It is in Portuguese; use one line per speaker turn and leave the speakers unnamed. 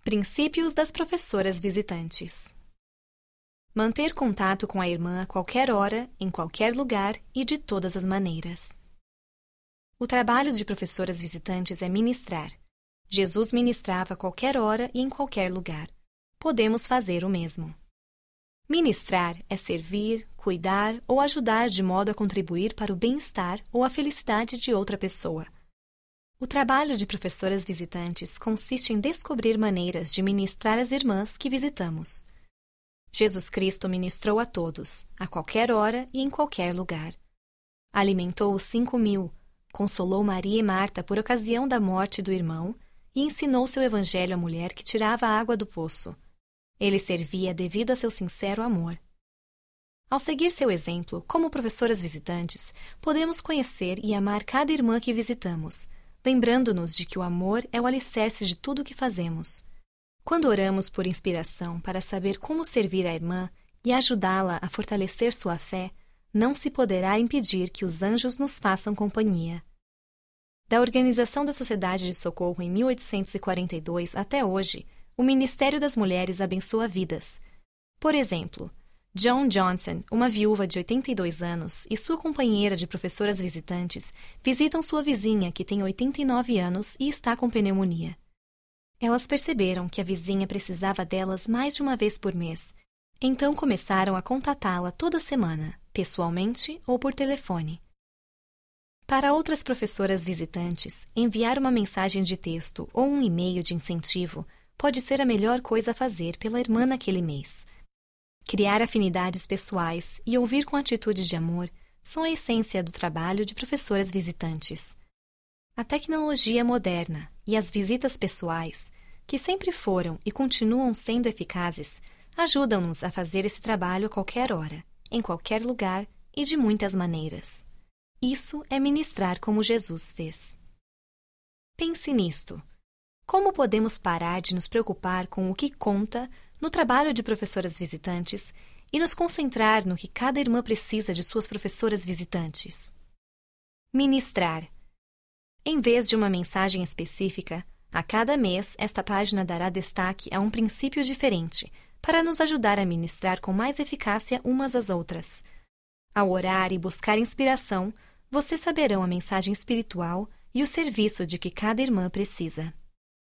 Princípios das professoras visitantes. Manter contato com a irmã a qualquer hora, em qualquer lugar e de todas as maneiras. O trabalho de professoras visitantes é ministrar. Jesus ministrava a qualquer hora e em qualquer lugar. Podemos fazer o mesmo. Ministrar é servir, cuidar ou ajudar de modo a contribuir para o bem-estar ou a felicidade de outra pessoa. O trabalho de professoras visitantes consiste em descobrir maneiras de ministrar às irmãs que visitamos. Jesus Cristo ministrou a todos, a qualquer hora e em qualquer lugar. Alimentou os 5.000, consolou Maria e Marta por ocasião da morte do irmão e ensinou seu evangelho à mulher que tirava a água do poço. Ele servia devido a seu sincero amor. Ao seguir seu exemplo, como professoras visitantes, podemos conhecer e amar cada irmã que visitamos, lembrando-nos de que o amor é o alicerce de tudo o que fazemos. Quando oramos por inspiração para saber como servir a irmã e ajudá-la a fortalecer sua fé, não se poderá impedir que os anjos nos façam companhia. Da Organização da Sociedade de Socorro em 1842 até hoje, o Ministério das Mulheres abençoa vidas. Por exemplo, Joan Johnson, uma viúva de 82 anos, e sua companheira de professoras visitantes visitam sua vizinha que tem 89 anos e está com pneumonia. Elas perceberam que a vizinha precisava delas mais de uma vez por mês, então começaram a contatá-la toda semana, pessoalmente ou por telefone. Para outras professoras visitantes, enviar uma mensagem de texto ou um e-mail de incentivo pode ser a melhor coisa a fazer pela irmã naquele mês. Criar afinidades pessoais e ouvir com atitude de amor são a essência do trabalho de professoras visitantes. A tecnologia moderna e as visitas pessoais, que sempre foram e continuam sendo eficazes, ajudam-nos a fazer esse trabalho a qualquer hora, em qualquer lugar e de muitas maneiras. Isso é ministrar como Jesus fez. Pense nisto. Como podemos parar de nos preocupar com o que conta no trabalho de professoras visitantes e nos concentrar no que cada irmã precisa de suas professoras visitantes? Ministrar. Em vez de uma mensagem específica, a cada mês esta página dará destaque a um princípio diferente para nos ajudar a ministrar com mais eficácia umas às outras. Ao orar e buscar inspiração, vocês saberão a mensagem espiritual e o serviço de que cada irmã precisa.